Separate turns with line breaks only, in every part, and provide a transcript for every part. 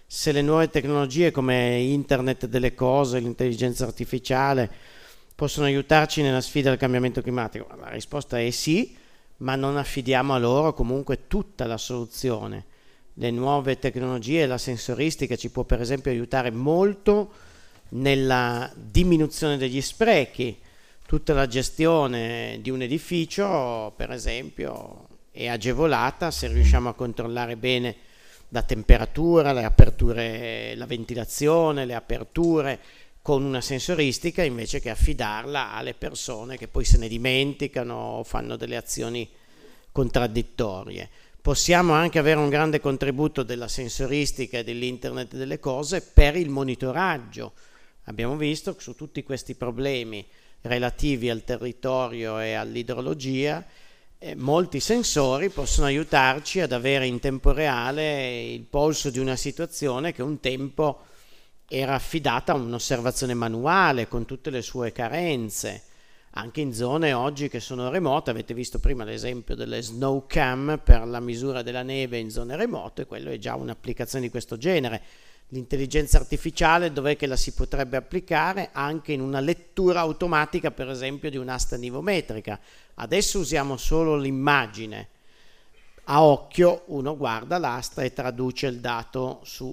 se le nuove tecnologie come internet delle cose, l'intelligenza artificiale possono aiutarci nella sfida del cambiamento climatico. La risposta è sì, ma non affidiamo a loro comunque tutta la soluzione. Le nuove tecnologie e la sensoristica ci può per esempio aiutare molto nella diminuzione degli sprechi. Tutta la gestione di un edificio, per esempio, è agevolata se riusciamo a controllare bene la temperatura, le aperture, la ventilazione, le aperture, con una sensoristica, invece che affidarla alle persone che poi se ne dimenticano o fanno delle azioni contraddittorie. Possiamo anche avere un grande contributo della sensoristica e dell'internet delle cose per il monitoraggio. Abbiamo visto che su tutti questi problemi relativi al territorio e all'idrologia, molti sensori possono aiutarci ad avere in tempo reale il polso di una situazione che un tempo era affidata a un'osservazione manuale con tutte le sue carenze, anche in zone oggi che sono remote. Avete visto prima l'esempio delle snow cam per la misura della neve in zone remote, quello è già un'applicazione di questo genere. L'intelligenza artificiale dov'è che la si potrebbe applicare? Anche in una lettura automatica, per esempio, di un'asta nivometrica. Adesso usiamo solo l'immagine. A occhio uno guarda l'asta e traduce il dato su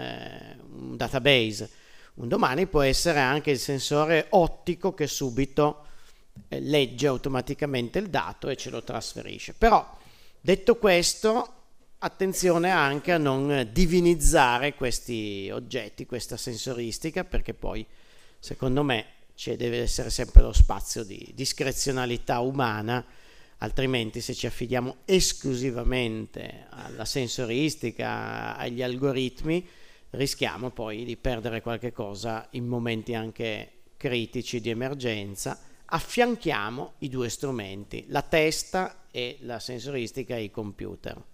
un database. Un domani può essere anche il sensore ottico che subito legge automaticamente il dato e ce lo trasferisce. Però, detto questo, attenzione anche a non divinizzare questi oggetti, questa sensoristica, perché poi, secondo me, ci deve essere sempre lo spazio di discrezionalità umana, altrimenti se ci affidiamo esclusivamente alla sensoristica, agli algoritmi, rischiamo poi di perdere qualche cosa in momenti anche critici di emergenza. Affianchiamo i due strumenti, la testa e la sensoristica ai computer.